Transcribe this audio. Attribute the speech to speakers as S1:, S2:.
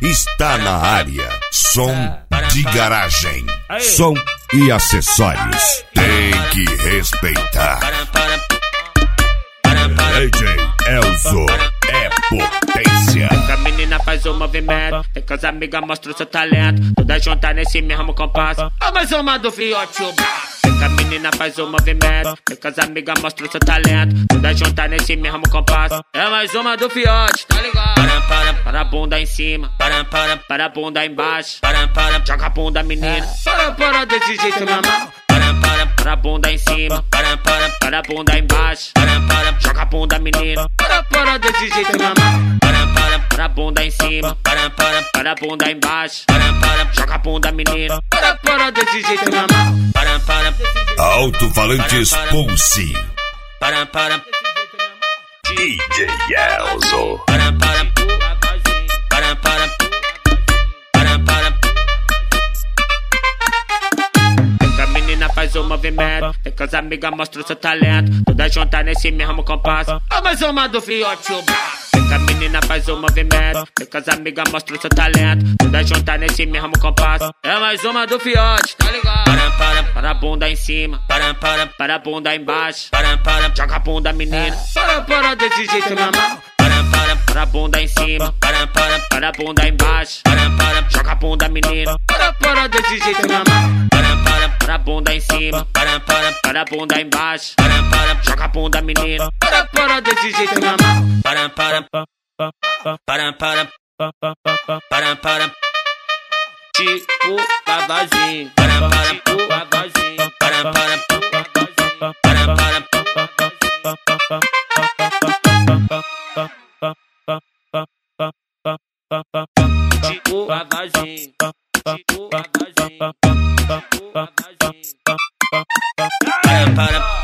S1: está na área. Som de garagem, som e acessórios. Tem que respeitar. DJ Elzo é potência.
S2: A menina faz o movimento, tem que as amigas mostram seu talento. Todas juntas nesse mesmo compasso. É mais uma do fiote, o braço. A menina faz o movimento, tem que as amigas mostram seu talento. Todas juntas nesse mesmo compasso. É mais uma do fiote, tá ligado? Para a bunda em cima, para a bunda embaixo. Joga a bunda, menina. Para desse jeito, meu mão. Para a bunda em cima, para a bunda embaixo. Joga a bunda, menina. Para desse jeito, meu mão. Para a bunda em cima, para a bunda embaixo. Joga a bunda, menina. Para desse jeito, meu mão.
S1: Alto-falantes Pulse. DJ Elzo.
S2: Faz o movimento, tem que as amigas mostram seu talento. Todas juntas nesse mesmo compasso. É mais uma do fiote, o braço. A menina faz o movimento, tem que as amigas mostram seu talento. Todas juntas nesse mesmo compasso. É mais uma do fiote, tá ligado? Para a bunda em cima, para a bunda embaixo. Joga a bunda, menina. Para desse jeito, meu mão. Para a bunda em cima, para a bunda embaixo. Joga a bunda, menina. Para desse jeito, meu mão. Para a bunda em cima, para a bunda embaixo. Joga a bunda, menina. Para desse jeito, meu mão. Tipo vavazinho, tipo vavazinho. Tipo vavazinho, tipo vavazinho. Para